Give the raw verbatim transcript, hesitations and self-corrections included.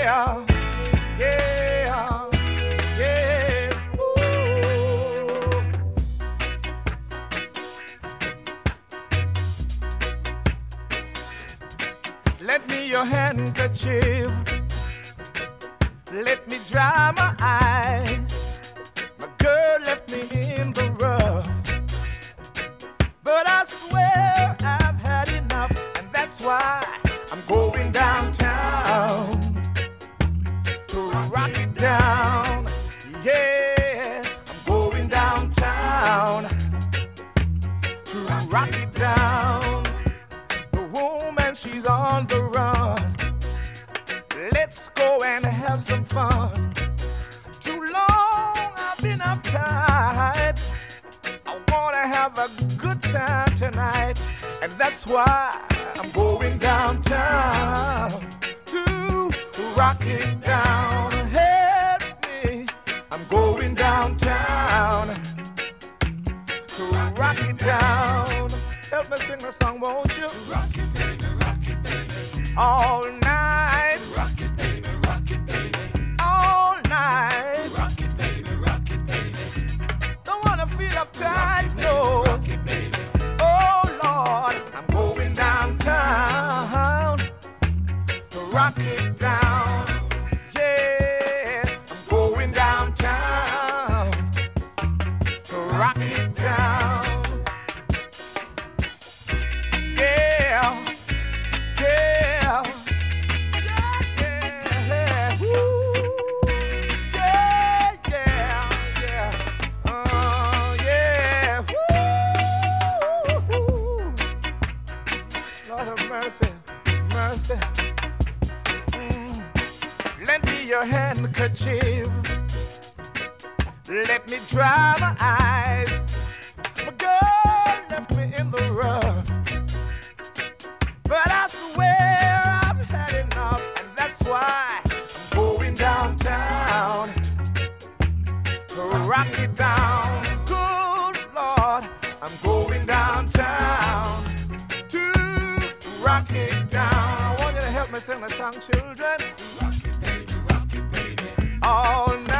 yeah, yeah. Ooh. Let me your handkerchief. Let me dry my eyes. My girl left me in the rough, but I swear I've had enough, and that's why I'm going downtown to rock it down. Yeah, I'm going downtown to rock it down. The woman, she's on the run. Let's go and have some fun. Too long I've been uptight. I wanna have a good time tonight, and that's why I'm going downtown to rock it down. Help me, I'm going downtown to rock it down. Help me sing the song, won't you? Rock it, baby, rock it, baby. All night. Rock it, baby, rock it, baby. All night. Rock it, baby, rock it, baby. Don't wanna feel uptight, no. Rock it, baby. Oh Lord, I'm going downtown to rock it down. Yeah, I'm going downtown to rock it down. Yeah, yeah, yeah, yeah, woo. Yeah, yeah, yeah, oh yeah, woo. Lord of mercy, mercy. Mm. Lend me your handkerchief. Let me dry my eyes. My girl left me in the rough, but I swear I've had enough, and that's why I'm going downtown to rock it down. Good Lord, I'm going downtown to rock it down. I want you to help me sing the song, children. Rock it, baby, rock it, baby. All night.